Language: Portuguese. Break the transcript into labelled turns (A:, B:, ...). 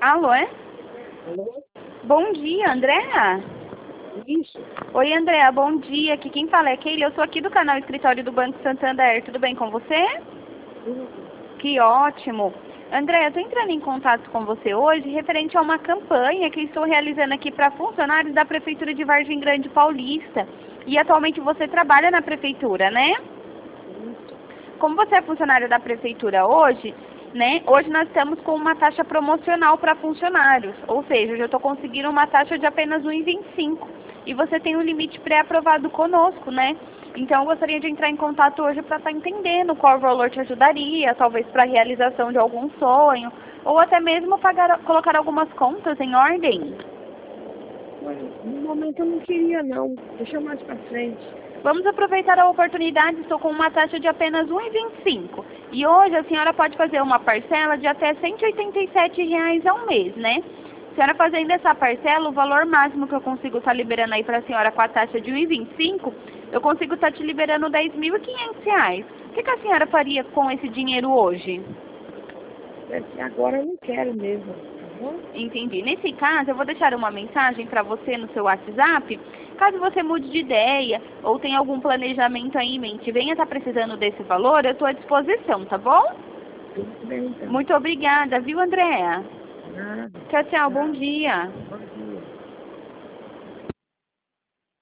A: Alô, é?
B: Alô?
A: Bom dia, Andréa?
B: Isso.
A: Oi, Andréa, bom dia. Aqui quem fala é Keila. Eu sou aqui do canal Escritório do Banco Santander. Tudo bem com você?
B: Tudo.
A: Que ótimo. Andréa, eu estou entrando em contato com você hoje referente a uma campanha que estou realizando aqui para funcionários da Prefeitura de Vargem Grande Paulista. E atualmente você trabalha na Prefeitura, né?
B: Isso.
A: Como você é funcionário da Prefeitura hoje, né? Hoje nós estamos com uma taxa promocional para funcionários. Ou seja, hoje eu estou conseguindo uma taxa de apenas R$ 1,25. E você tem um limite pré-aprovado conosco, né? Então eu gostaria de entrar em contato hoje para estar entendendo qual valor te ajudaria, talvez para a realização de algum sonho, ou até mesmo colocar algumas contas em ordem.
B: Olha, no momento eu não queria não. Deixa mais pra frente.
A: Vamos aproveitar a oportunidade, estou com uma taxa de apenas R$ 1,25. E hoje a senhora pode fazer uma parcela de até R$ 187 ao mês, né? A senhora fazendo essa parcela, o valor máximo que eu consigo estar liberando aí para a senhora com a taxa de R$ 1,25, eu consigo estar te liberando R$ 10.500. O que a senhora faria com esse dinheiro hoje?
B: Agora eu não quero mesmo, tá bom?
A: Entendi. Nesse caso, eu vou deixar uma mensagem para você no seu WhatsApp. Caso você mude de ideia ou tenha algum planejamento aí em mente, venha estar precisando desse valor, eu estou à disposição, tá bom?
B: Tudo bem então.
A: Muito obrigada, viu, Andréa?
B: Nada.
A: Tchau, tchau. Bom dia.
B: Bom dia.